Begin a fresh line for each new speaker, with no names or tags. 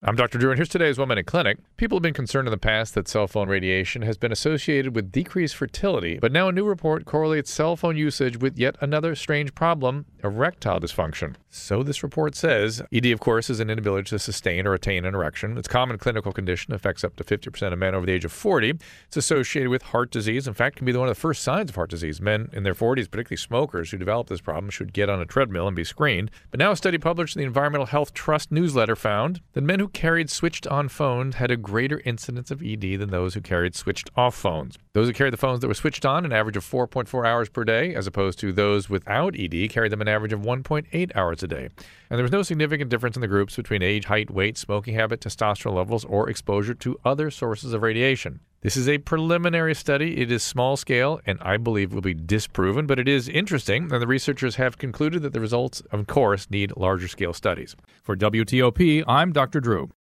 I'm Dr. Drew, and here's today's 1 Minute Clinic. People have been concerned in the past that cell phone radiation has been associated with decreased fertility, but now a new report correlates cell phone usage with yet another strange problem, erectile dysfunction. So this report says. ED, of course, is an inability to sustain or attain an erection. It's a common clinical condition, affects up to 50% of men over the age of 40. It's associated with heart disease. In fact, can be one of the first signs of heart disease. Men in their 40s, particularly smokers who develop this problem, should get on a treadmill and be screened. But now a study published in the Environmental Health Trust newsletter found that men who carried switched-on phones had a greater incidence of ED than those who carried switched-off phones. Those who carried the phones that were switched on an average of 4.4 hours per day, as opposed to those without ED, carried them an average of 1.8 hours a day. And there was no significant difference in the groups between age, height, weight, smoking habit, testosterone levels, or exposure to other sources of radiation. This is a preliminary study. It is small scale, and I believe will be disproven, but it is interesting, and the researchers have concluded that the results, of course, need larger scale studies. For WTOP, I'm Dr. Drew.